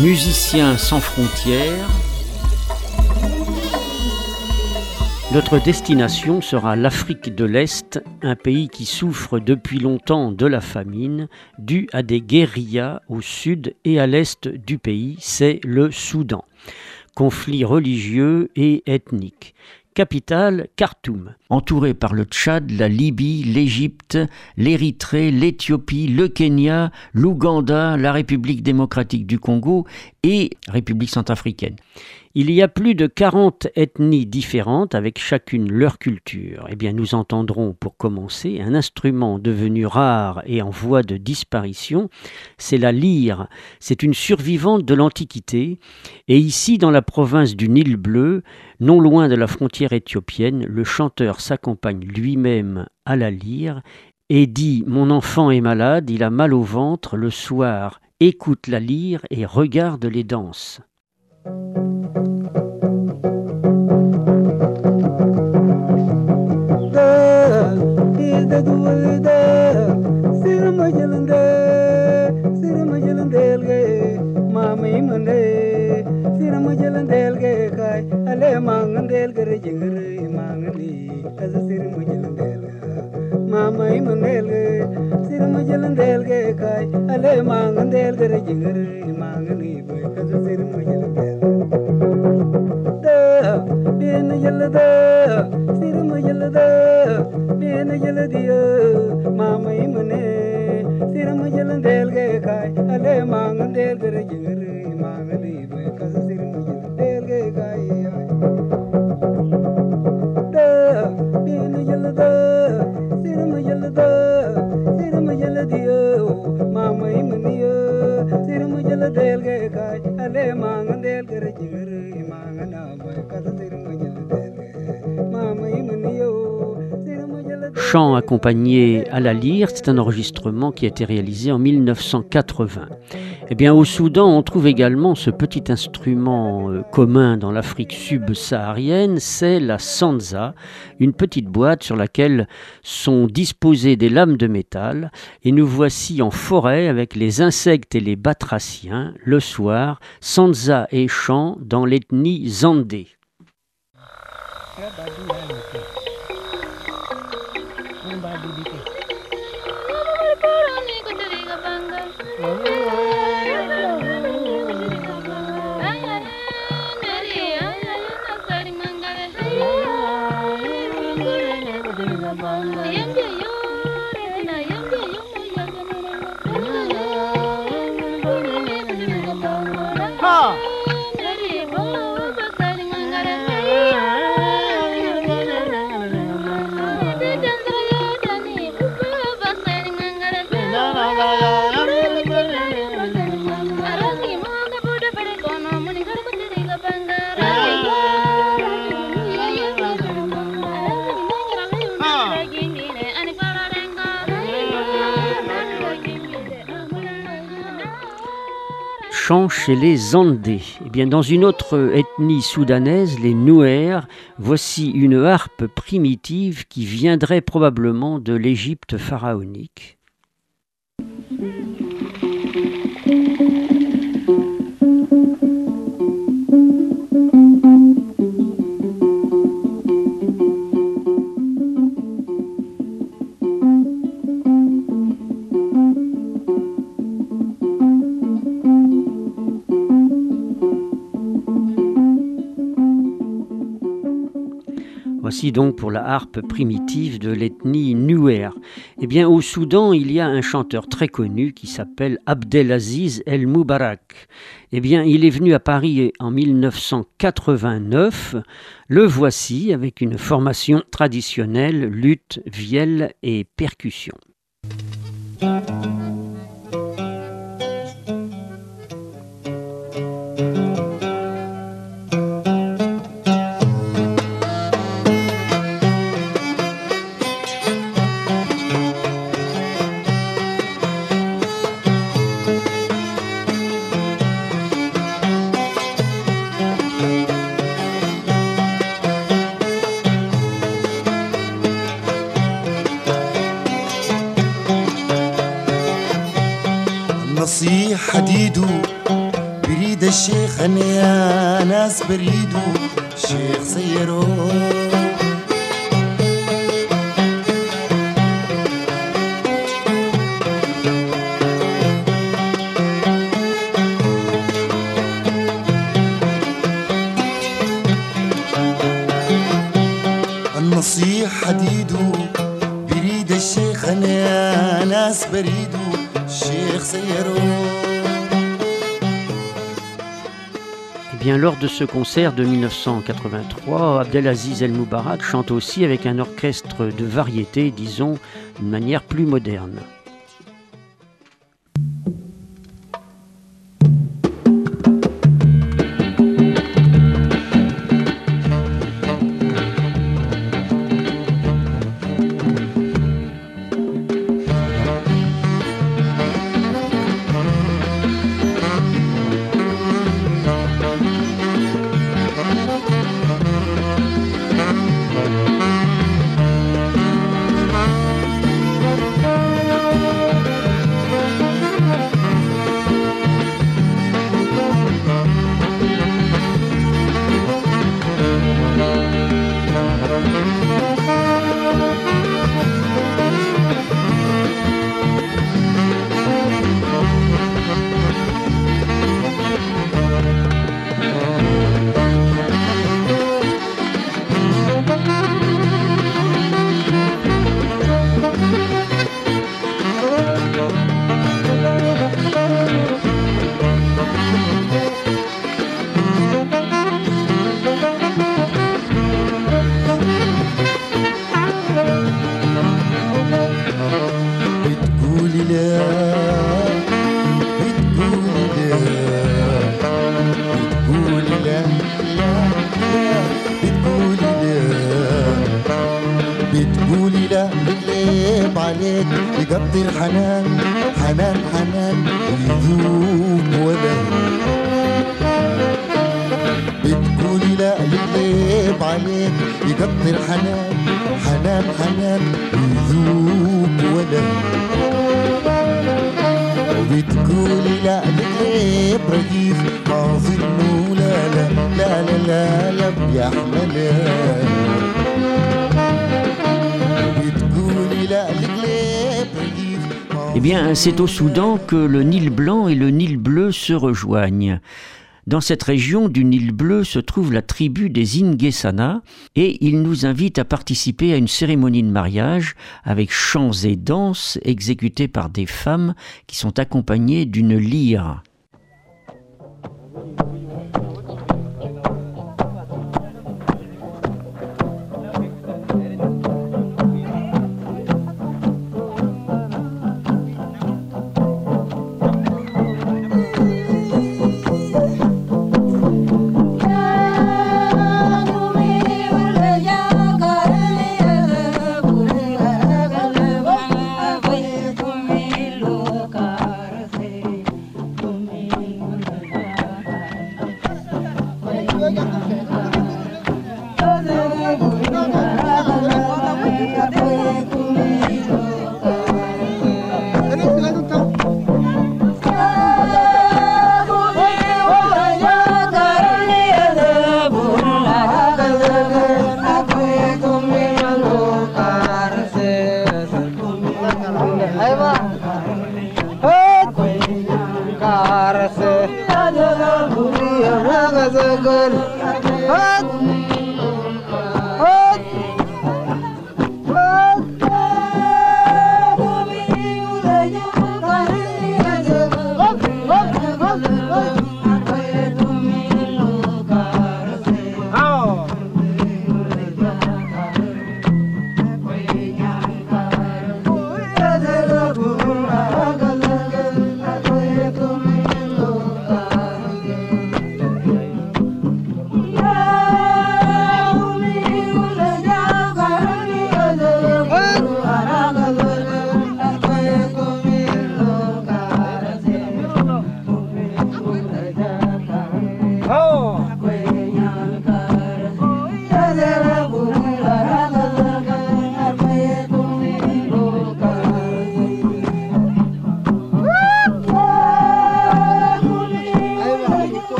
Musiciens sans frontières, notre destination sera l'Afrique de l'Est, un pays qui souffre depuis longtemps de la famine, due à des guérillas au sud et à l'est du pays, c'est le Soudan. Conflits religieux et ethniques. Capitale, Khartoum. Entouré par le Tchad, la Libye, l'Égypte, l'Érythrée, l'Éthiopie, le Kenya, l'Ouganda, la République démocratique du Congo et République centrafricaine. Il y a plus de 40 ethnies différentes avec chacune leur culture. Eh bien, nous entendrons pour commencer un instrument devenu rare et en voie de disparition, c'est la lyre. C'est une survivante de l'Antiquité et ici dans la province du Nil bleu, non loin de la frontière éthiopienne, le chanteur s'accompagne lui-même à la lyre et dit « Mon enfant est malade, il a mal au ventre le soir, écoute la lyre et regarde les danses. » Chant accompagné à la lyre, c'est un enregistrement qui a été réalisé en 1980. Eh bien, au Soudan, on trouve également ce petit instrument commun dans l'Afrique subsaharienne, c'est la sanza, une petite boîte sur laquelle sont disposées des lames de métal. Et nous voici en forêt avec les insectes et les batraciens, le soir, sanza et chant dans l'ethnie Zandé. Chant chez les Zandé. Eh bien, dans une autre ethnie soudanaise, les Nouers, voici une harpe primitive qui viendrait probablement de l'Égypte pharaonique. Voici donc pour la harpe primitive de l'ethnie Nuer. Eh bien, au Soudan, il y a un chanteur très connu qui s'appelle Abdelaziz El Moubarak. Eh bien, il est venu à Paris en 1989. Le voici avec une formation traditionnelle, luth, vielle et percussion. نصيح حديده بريد بريد الشيخ يا ناس بريدو الشيخ سيرو النصيح حديدو بريد الشيخ يا ناس بريدو الشيخ سيرو. Bien, lors de ce concert de 1983, Abdelaziz El Moubarak chante aussi avec un orchestre de variété, disons, d'une manière plus moderne. يقضي الحنان حنان حنان ويذوب ولا بتقولي لا يغلب عليك يقضي الحنان حنان حنان ويذوب ولا وبتقولي لا يغلب رغيف ما ظنه لا لا لا لا لا لا بيحملها بتقولي لا Eh bien, c'est au Soudan que le Nil blanc et le Nil bleu se rejoignent. Dans cette région du Nil bleu se trouve la tribu des Ingesana et ils nous invitent à participer à une cérémonie de mariage avec chants et danses exécutés par des femmes qui sont accompagnées d'une lyre.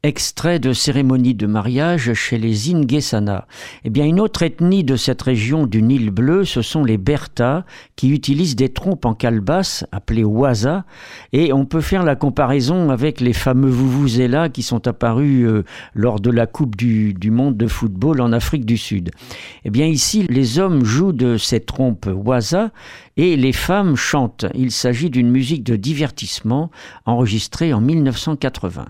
extrait de cérémonie de mariage chez les Ingesana. Eh bien, une autre ethnie de cette région du Nil bleu, ce sont les Berta, qui utilisent des trompes en calebasse, appelées waza, et on peut faire la comparaison avec les fameux vuvuzelas qui sont apparus lors de la Coupe du monde de football en Afrique du Sud. Eh bien, ici, les hommes jouent de ces trompes waza et les femmes chantent. Il s'agit d'une musique de divertissement enregistrée en 1980.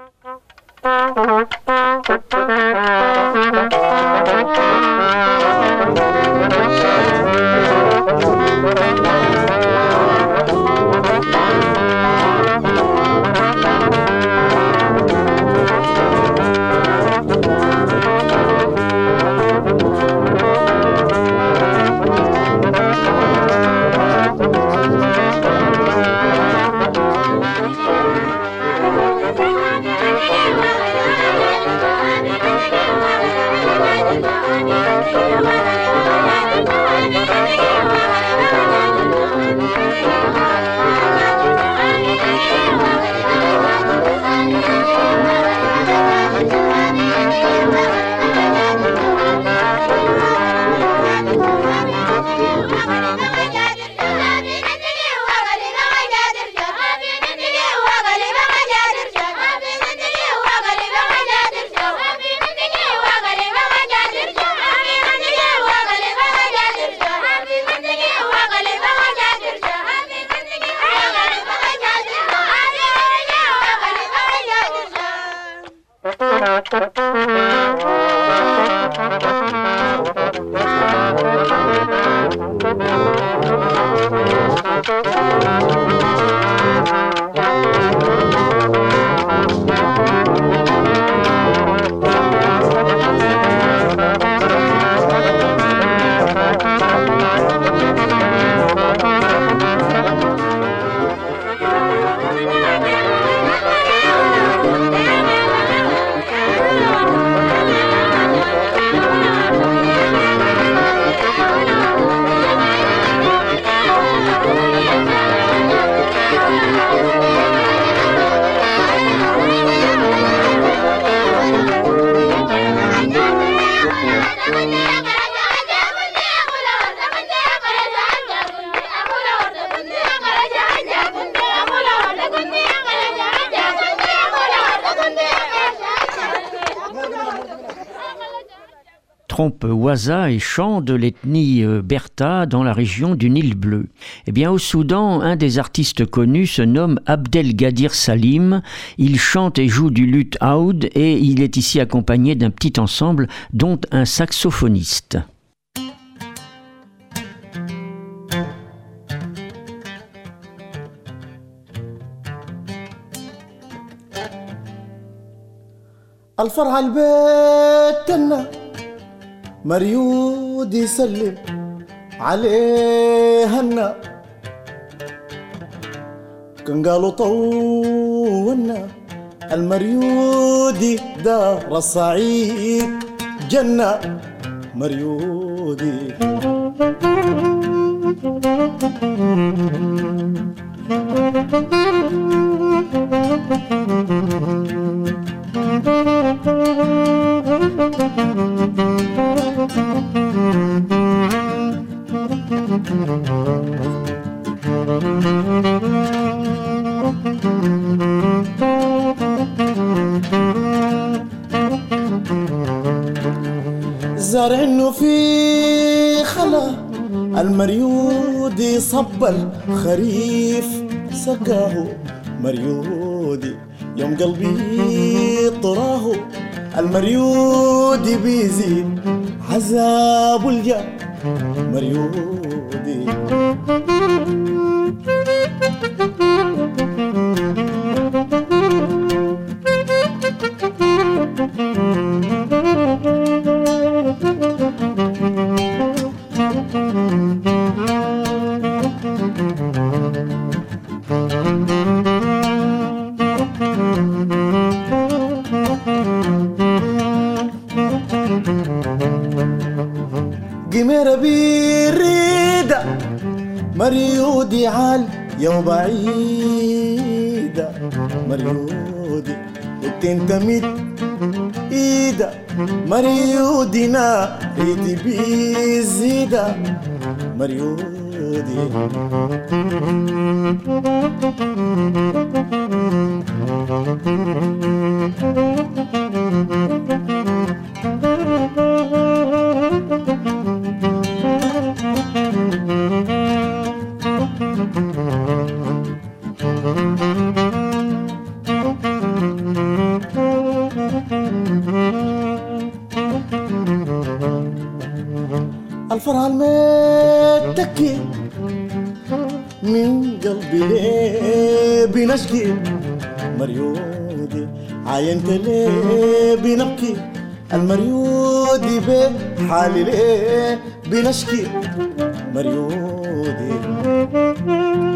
Trompe waza et chant de l'ethnie Berta dans la région du Nil bleu. Eh bien, au Soudan, un des artistes connus se nomme Abdelgadir Salim. Il chante et joue du luth oud et il est ici accompagné d'un petit ensemble dont un saxophoniste. الفرحة البيت كنا مريود يسلم عليهن كان قالوا طولنا المريودي دار الصعيد جنة مريودي زارع انه في خلا المريودي صب الخريف سقاه مريودي يوم قلبي طراه المريودي بيزيد عذاب الجا مريودي قمر بيريدة مريودي عال يا بعيدة مريودي تنتمد إيدا مريودنا ريتي بيزيدا مريودي الفرح المتكي من قلبي ليه بنشكي مريودي عاينت ليه بنبكي المريودي بحالي ليه بنشكي مريودي